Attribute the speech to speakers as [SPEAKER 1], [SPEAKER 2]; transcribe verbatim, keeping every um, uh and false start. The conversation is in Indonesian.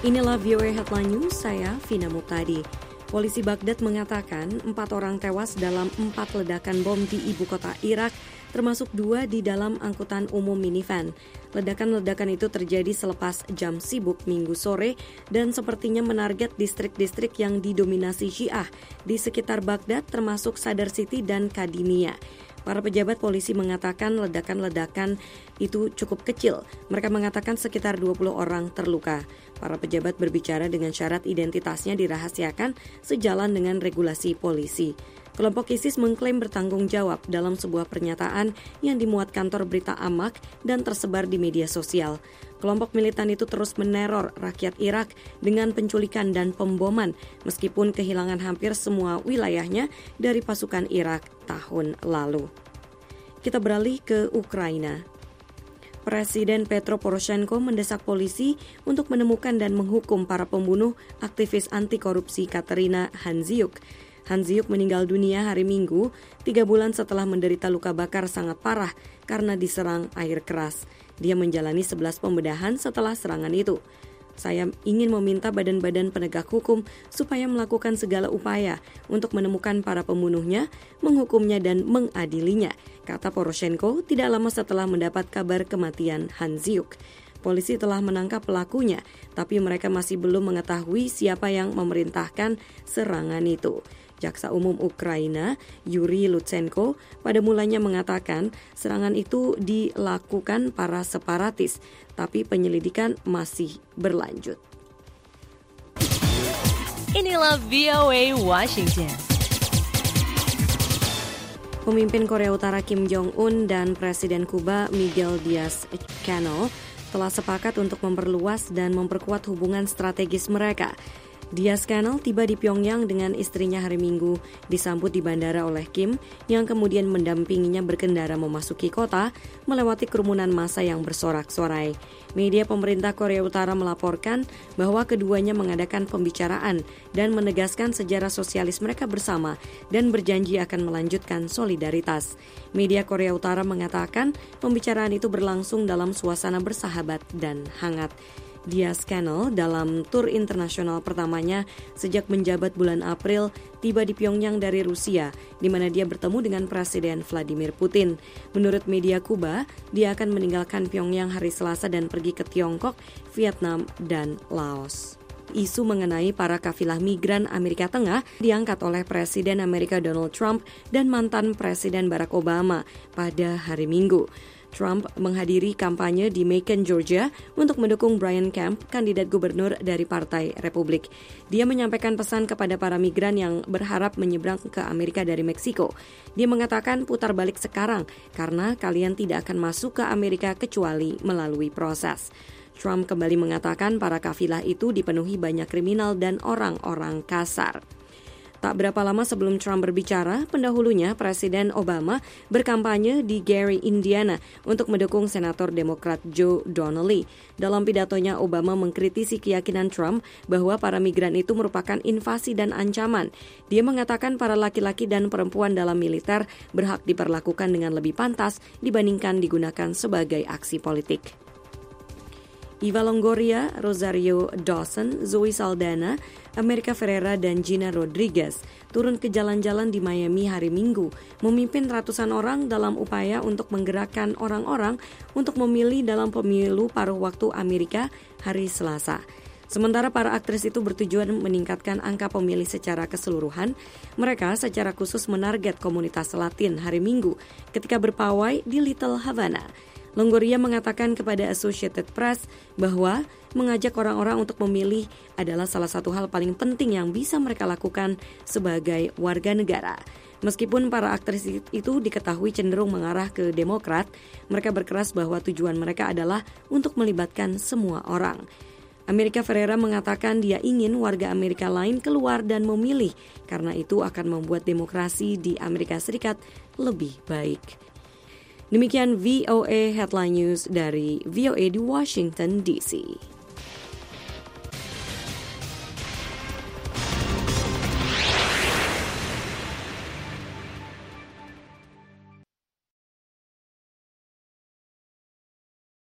[SPEAKER 1] Inilah V O A Headline News, saya Vina Muptadi. Polisi Baghdad mengatakan empat orang tewas dalam empat ledakan bom di ibu kota Irak, termasuk dua di dalam angkutan umum minivan. Ledakan-ledakan itu terjadi selepas jam sibuk Minggu sore dan sepertinya menarget distrik-distrik yang didominasi Syiah di sekitar Baghdad, termasuk Sadr City dan Kadimiyah. Para pejabat polisi mengatakan ledakan-ledakan itu cukup kecil. Mereka mengatakan sekitar dua puluh orang terluka. Para pejabat berbicara dengan syarat identitasnya dirahasiakan sejalan dengan regulasi polisi. Kelompok ISIS mengklaim bertanggung jawab dalam sebuah pernyataan yang dimuat kantor berita Amaq dan tersebar di media sosial. Kelompok militan itu terus meneror rakyat Irak dengan penculikan dan pemboman meskipun kehilangan hampir semua wilayahnya dari pasukan Irak tahun lalu. Kita beralih ke Ukraina. Presiden Petro Poroshenko mendesak polisi untuk menemukan dan menghukum para pembunuh aktivis anti korupsi Katerina Handziuk. Handziuk meninggal dunia hari Minggu, tiga bulan setelah menderita luka bakar sangat parah karena diserang air keras. Dia menjalani sebelas pembedahan setelah serangan itu. Saya ingin meminta badan-badan penegak hukum supaya melakukan segala upaya untuk menemukan para pembunuhnya, menghukumnya dan mengadilinya, kata Poroshenko tidak lama setelah mendapat kabar kematian Handziuk. Polisi telah menangkap pelakunya, tapi mereka masih belum mengetahui siapa yang memerintahkan serangan itu. Jaksa Umum Ukraina, Yuri Lutsenko, pada mulanya mengatakan serangan itu dilakukan para separatis, tapi penyelidikan masih berlanjut.
[SPEAKER 2] Inilah V O A Washington.
[SPEAKER 1] Pemimpin Korea Utara Kim Jong-un dan Presiden Kuba Miguel Diaz-Canel telah sepakat untuk memperluas dan memperkuat hubungan strategis mereka. Diaz-Canel tiba di Pyongyang dengan istrinya hari Minggu, disambut di bandara oleh Kim, yang kemudian mendampinginya berkendara memasuki kota, melewati kerumunan massa yang bersorak-sorai. Media pemerintah Korea Utara melaporkan bahwa keduanya mengadakan pembicaraan dan menegaskan sejarah sosialis mereka bersama dan berjanji akan melanjutkan solidaritas. Media Korea Utara mengatakan pembicaraan itu berlangsung dalam suasana bersahabat dan hangat. Diaz-Canel dalam tur internasional pertamanya sejak menjabat bulan April tiba di Pyongyang dari Rusia, di mana dia bertemu dengan Presiden Vladimir Putin. Menurut media Kuba, dia akan meninggalkan Pyongyang hari Selasa dan pergi ke Tiongkok, Vietnam, dan Laos. Isu mengenai para kafilah migran Amerika Tengah diangkat oleh Presiden Amerika Donald Trump dan mantan Presiden Barack Obama pada hari Minggu. Trump menghadiri kampanye di Macon, Georgia untuk mendukung Brian Kemp, kandidat gubernur dari Partai Republik. Dia menyampaikan pesan kepada para migran yang berharap menyeberang ke Amerika dari Meksiko. Dia mengatakan putar balik sekarang karena kalian tidak akan masuk ke Amerika kecuali melalui proses. Trump kembali mengatakan para kafilah itu dipenuhi banyak kriminal dan orang-orang kasar. Tak berapa lama sebelum Trump berbicara, pendahulunya Presiden Obama berkampanye di Gary, Indiana untuk mendukung Senator Demokrat Joe Donnelly. Dalam pidatonya, Obama mengkritisi keyakinan Trump bahwa para migran itu merupakan invasi dan ancaman. Dia mengatakan para laki-laki dan perempuan dalam militer berhak diperlakukan dengan lebih pantas dibandingkan digunakan sebagai aksi politik. Eva Longoria, Rosario Dawson, Zoe Saldana, America Ferrera, dan Gina Rodriguez turun ke jalan-jalan di Miami hari Minggu, memimpin ratusan orang dalam upaya untuk menggerakkan orang-orang untuk memilih dalam pemilu paruh waktu Amerika hari Selasa. Sementara para aktris itu bertujuan meningkatkan angka pemilih secara keseluruhan, mereka secara khusus menarget komunitas Latin hari Minggu ketika berpawai di Little Havana. Longoria mengatakan kepada Associated Press bahwa mengajak orang-orang untuk memilih adalah salah satu hal paling penting yang bisa mereka lakukan sebagai warga negara. Meskipun para aktris itu diketahui cenderung mengarah ke Demokrat, mereka berkeras bahwa tujuan mereka adalah untuk melibatkan semua orang. America Ferrera mengatakan dia ingin warga Amerika lain keluar dan memilih, karena itu akan membuat demokrasi di Amerika Serikat lebih baik. Demikian V O A Headline News dari V O A di Washington D C.